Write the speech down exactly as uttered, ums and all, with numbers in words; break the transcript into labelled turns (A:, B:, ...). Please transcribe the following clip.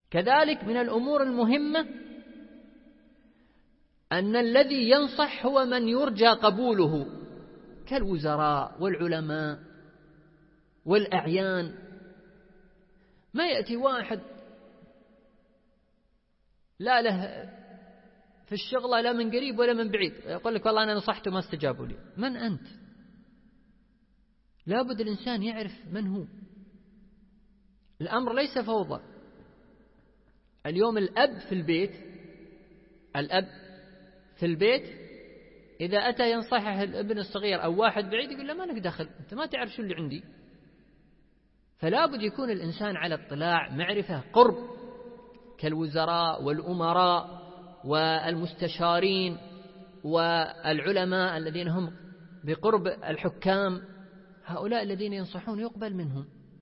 A: كذلك من الأمور المهمة أن الذي ينصح هو من يرجى قبوله كالوزراء والعلماء والأعيان. ما يأتي واحد لا له في الشغلة لا من قريب ولا من بعيد يقول لك والله أنا نصحت وما استجابوا لي. من أنت؟ لابد الإنسان يعرف من هو. الأمر ليس فوضى. اليوم الأب في البيت الأب في البيت إذا أتى ينصحه الابن الصغير أو واحد بعيد يقول له ما لك دخل، أنت ما تعرف شو اللي عندي. فلا بد يكون الإنسان على اطلاع، معرفة، قرب، كالوزراء والأمراء والمستشارين والعلماء الذين هم بقرب الحكام. هؤلاء الذين ينصحون يقبل منهم.